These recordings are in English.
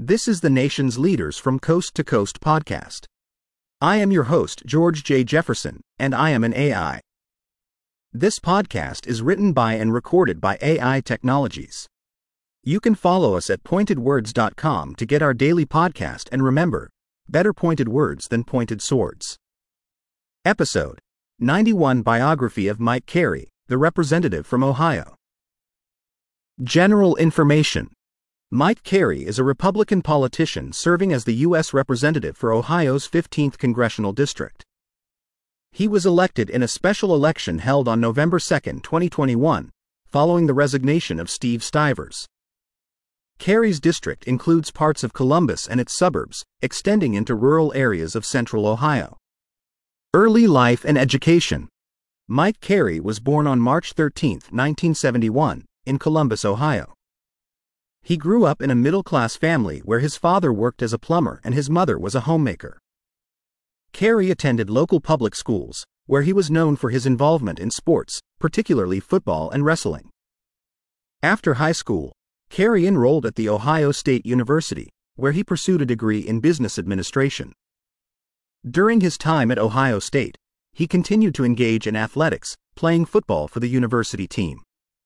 This is the nation's Leaders from Coast to Coast podcast. I am your host, George J. Jefferson, and I am an AI. This podcast is written by and recorded by AI Technologies. You can follow us at pointedwords.com to get our daily podcast, and remember, better pointed words than pointed swords. Episode 91, Biography of Mike Carey, the representative from Ohio. General information. Mike Carey is a Republican politician serving as the U.S. Representative for Ohio's 15th Congressional District. He was elected in a special election held on November 2, 2021, following the resignation of Steve Stivers. Carey's district includes parts of Columbus and its suburbs, extending into rural areas of central Ohio. Early life and education. Mike Carey was born on March 13, 1971, in Columbus, Ohio. He grew up in a middle-class family where his father worked as a plumber and his mother was a homemaker. Carey attended local public schools, where he was known for his involvement in sports, particularly football and wrestling. After high school, Carey enrolled at The Ohio State University, where he pursued a degree in business administration. During his time at Ohio State, he continued to engage in athletics, playing football for the university team.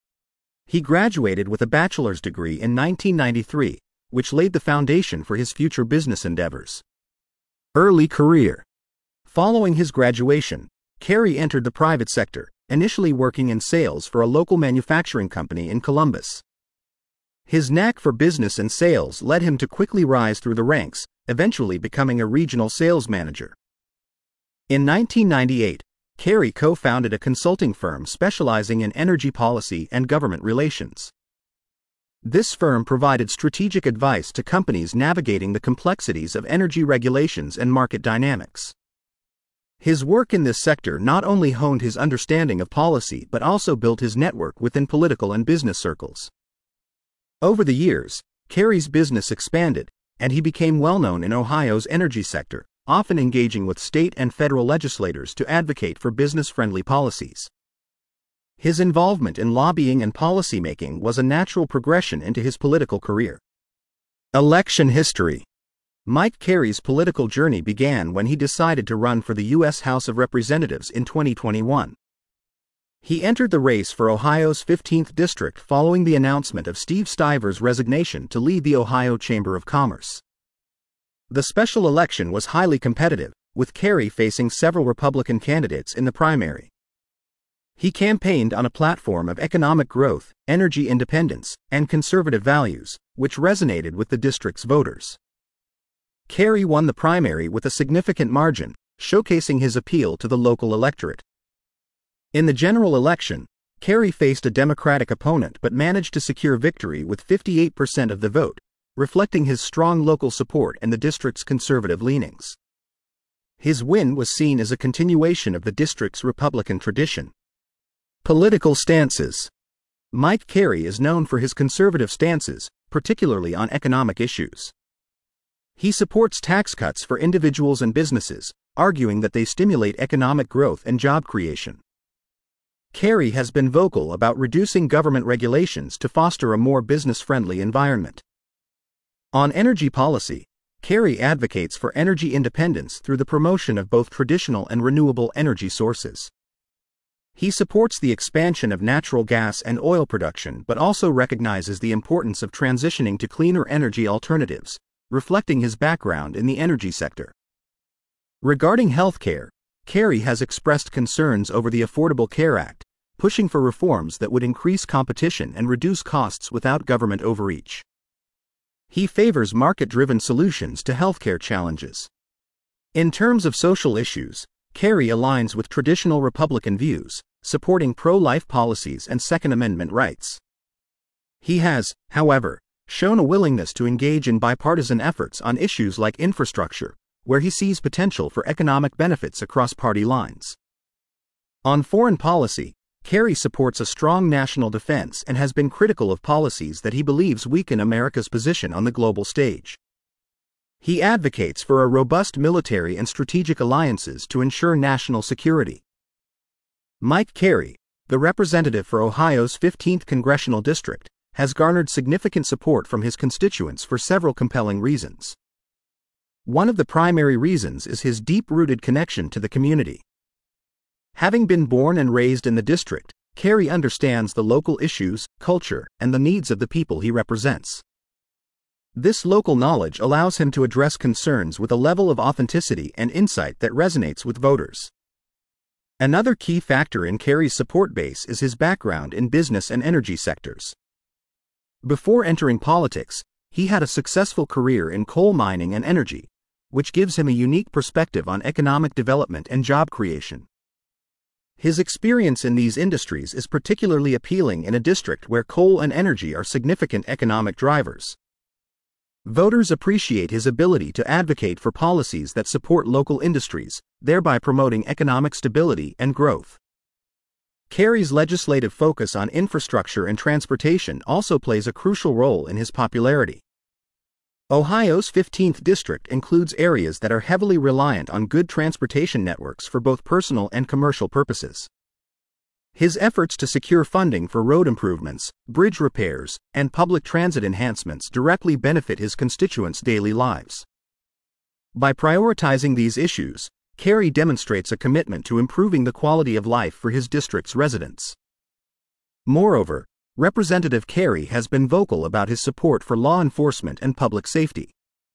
He graduated with a bachelor's degree in 1993, which laid the foundation for his future business endeavors. Early career. Following his graduation, Carey entered the private sector, initially working in sales for a local manufacturing company in Columbus. His knack for business and sales led him to quickly rise through the ranks, eventually becoming a regional sales manager. In 1998, Carey co-founded a consulting firm specializing in energy policy and government relations. This firm provided strategic advice to companies navigating the complexities of energy regulations and market dynamics. His work in this sector not only honed his understanding of policy but also built his network within political and business circles. Over the years, Carey's business expanded, and he became well known in Ohio's energy sector, often engaging with state and federal legislators to advocate for business-friendly policies. His involvement in lobbying and policymaking was a natural progression into his political career. Election history. Mike Carey's political journey began when he decided to run for the U.S. House of Representatives in 2021. He entered the race for Ohio's 15th District following the announcement of Steve Stivers' resignation to lead the Ohio Chamber of Commerce. The special election was highly competitive, with Carey facing several Republican candidates in the primary. He campaigned on a platform of economic growth, energy independence, and conservative values, which resonated with the district's voters. Carey won the primary with a significant margin, showcasing his appeal to the local electorate. In the general election, Carey faced a Democratic opponent but managed to secure victory with 58% of the vote, reflecting his strong local support and the district's conservative leanings. His win was seen as a continuation of the district's Republican tradition. Political stances. Mike Carey is known for his conservative stances, particularly on economic issues. He supports tax cuts for individuals and businesses, arguing that they stimulate economic growth and job creation. Carey has been vocal about reducing government regulations to foster a more business-friendly environment. On energy policy, Carey advocates for energy independence through the promotion of both traditional and renewable energy sources. He supports the expansion of natural gas and oil production but also recognizes the importance of transitioning to cleaner energy alternatives, reflecting his background in the energy sector. Regarding healthcare, Carey has expressed concerns over the Affordable Care Act, pushing for reforms that would increase competition and reduce costs without government overreach. He favors market-driven solutions to healthcare challenges. In terms of social issues, Carey aligns with traditional Republican views, supporting pro-life policies and Second Amendment rights. He has, however, shown a willingness to engage in bipartisan efforts on issues like infrastructure, where he sees potential for economic benefits across party lines. On foreign policy, Carey supports a strong national defense and has been critical of policies that he believes weaken America's position on the global stage. He advocates for a robust military and strategic alliances to ensure national security. Mike Carey, the representative for Ohio's 15th Congressional District, has garnered significant support from his constituents for several compelling reasons. One of the primary reasons is his deep-rooted connection to the community. Having been born and raised in the district, Carey understands the local issues, culture, and the needs of the people he represents. This local knowledge allows him to address concerns with a level of authenticity and insight that resonates with voters. Another key factor in Carey's support base is his background in business and energy sectors. Before entering politics, he had a successful career in coal mining and energy, which gives him a unique perspective on economic development and job creation. His experience in these industries is particularly appealing in a district where coal and energy are significant economic drivers. Voters appreciate his ability to advocate for policies that support local industries, thereby promoting economic stability and growth. Carey's legislative focus on infrastructure and transportation also plays a crucial role in his popularity. Ohio's 15th District includes areas that are heavily reliant on good transportation networks for both personal and commercial purposes. His efforts to secure funding for road improvements, bridge repairs, and public transit enhancements directly benefit his constituents' daily lives. By prioritizing these issues, Carey demonstrates a commitment to improving the quality of life for his district's residents. Moreover, Representative Carey has been vocal about his support for law enforcement and public safety.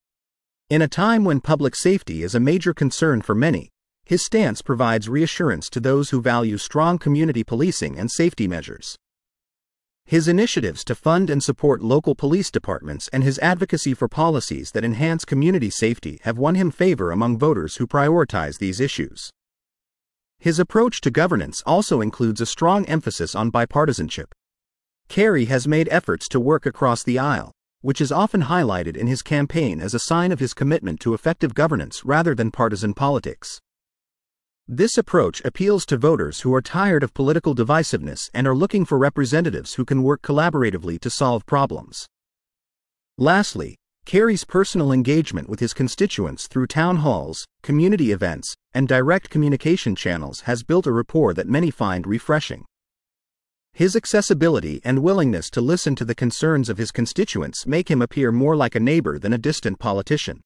In a time when public safety is a major concern for many, his stance provides reassurance to those who value strong community policing and safety measures. His initiatives to fund and support local police departments and his advocacy for policies that enhance community safety have won him favor among voters who prioritize these issues. His approach to governance also includes a strong emphasis on bipartisanship. Carey has made efforts to work across the aisle, which is often highlighted in his campaign as a sign of his commitment to effective governance rather than partisan politics. This approach appeals to voters who are tired of political divisiveness and are looking for representatives who can work collaboratively to solve problems. Lastly, Carey's personal engagement with his constituents through town halls, community events, and direct communication channels has built a rapport that many find refreshing. His accessibility and willingness to listen to the concerns of his constituents make him appear more like a neighbor than a distant politician.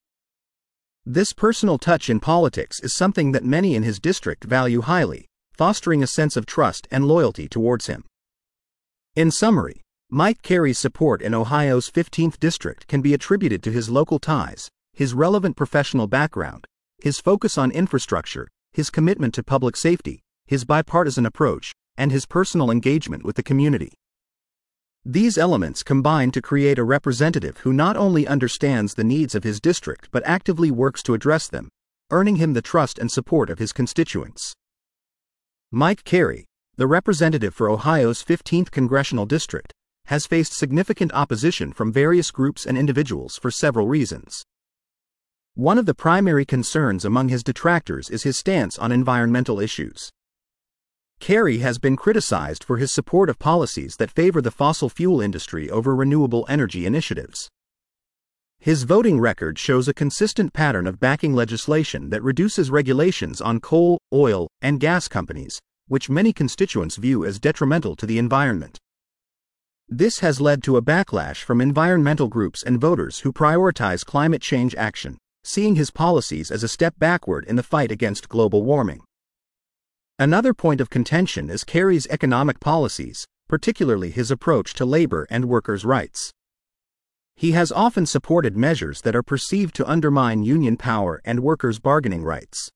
This personal touch in politics is something that many in his district value highly, fostering a sense of trust and loyalty towards him. In summary, Mike Carey's support in Ohio's 15th District can be attributed to his local ties, his relevant professional background, his focus on infrastructure, his commitment to public safety, his bipartisan approach, and his personal engagement with the community. These elements combine to create a representative who not only understands the needs of his district but actively works to address them, earning him the trust and support of his constituents. Mike Carey, the representative for Ohio's 15th Congressional District, has faced significant opposition from various groups and individuals for several reasons. One of the primary concerns among his detractors is his stance on environmental issues. Carey has been criticized for his support of policies that favor the fossil fuel industry over renewable energy initiatives. His voting record shows a consistent pattern of backing legislation that reduces regulations on coal, oil, and gas companies, which many constituents view as detrimental to the environment. This has led to a backlash from environmental groups and voters who prioritize climate change action, seeing his policies as a step backward in the fight against global warming. Another point of contention is Carey's economic policies, particularly his approach to labor and workers' rights. He has often supported measures that are perceived to undermine union power and workers' bargaining rights.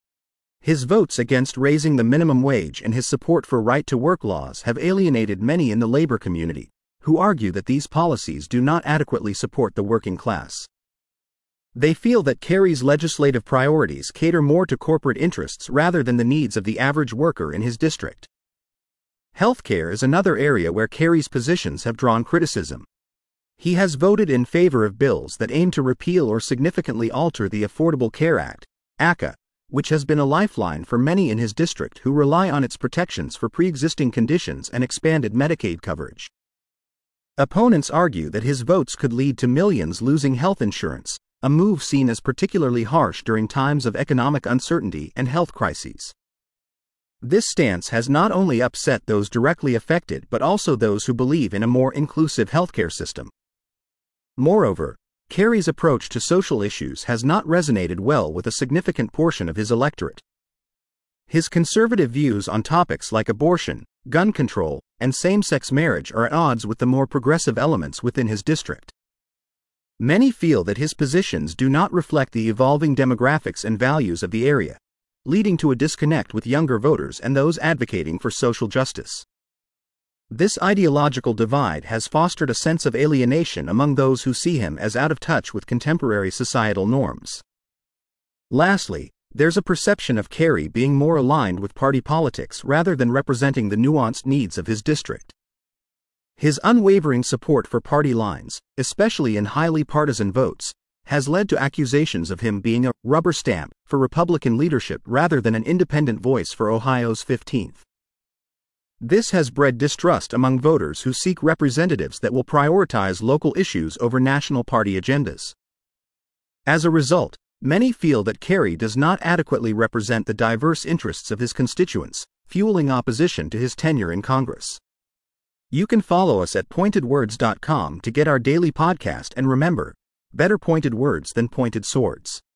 His votes against raising the minimum wage and his support for right-to-work laws have alienated many in the labor community, who argue that these policies do not adequately support the working class. They feel that Carey's legislative priorities cater more to corporate interests rather than the needs of the average worker in his district. Healthcare is another area where Carey's positions have drawn criticism. He has voted in favor of bills that aim to repeal or significantly alter the Affordable Care Act, ACA, which has been a lifeline for many in his district who rely on its protections for pre-existing conditions and expanded Medicaid coverage. Opponents argue that his votes could lead to millions losing health insurance, a move seen as particularly harsh during times of economic uncertainty and health crises. This stance has not only upset those directly affected but also those who believe in a more inclusive healthcare system. Moreover, Kerry's approach to social issues has not resonated well with a significant portion of his electorate. His conservative views on topics like abortion, gun control, and same-sex marriage are at odds with the more progressive elements within his district. Many feel that his positions do not reflect the evolving demographics and values of the area, leading to a disconnect with younger voters and those advocating for social justice. This ideological divide has fostered a sense of alienation among those who see him as out of touch with contemporary societal norms. Lastly, there's a perception of Kerry being more aligned with party politics rather than representing the nuanced needs of his district. His unwavering support for party lines, especially in highly partisan votes, has led to accusations of him being a rubber stamp for Republican leadership rather than an independent voice for Ohio's 15th. This has bred distrust among voters who seek representatives that will prioritize local issues over national party agendas. As a result, many feel that Kerry does not adequately represent the diverse interests of his constituents, fueling opposition to his tenure in Congress. You can follow us at pointedwords.com to get our daily podcast, and remember, better pointed words than pointed swords.